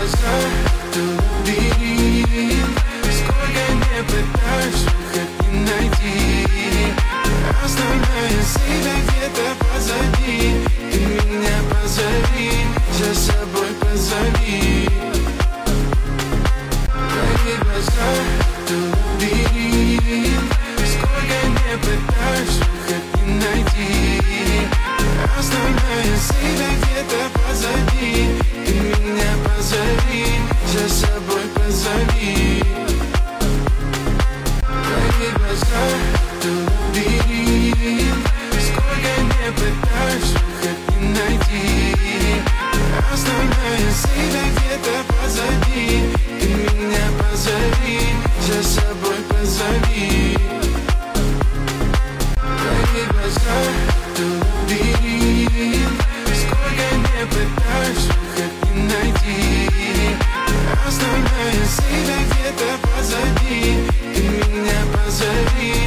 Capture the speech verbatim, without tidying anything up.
глаза, ты лабиринт. Сколько не пытаюсь, выход не найти. Оставляя себя где-то позади. Ты меня позови, за собой позови. Твои глаза, ты лабиринт. Сколько не пытаюсь, выход не найти. Оставляя себя где-то позади. Ты меня позови, за собой позови. Твои глаза, ты лабиринт. Сколько не пытаюсь, выход не найти. Оставляя себя где-то позади. Ты меня позови, за собой позови. Твои глаза, ты лабиринт. Сколько не пытаюсь, выход не найти. Оставляя себя где-то позади. Ты меня позови.